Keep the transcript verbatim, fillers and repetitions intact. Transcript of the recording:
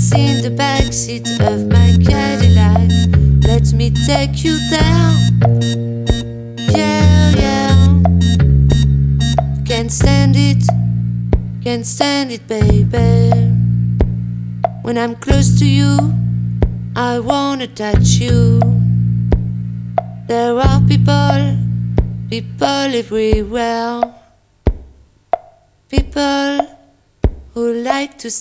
in the backseat of my Cadillac. Let me take you down. Yeah, yeah. Can't stand it, can't stand it, baby. When I'm close to you, I wanna touch you. There are people, people everywhere. People who like to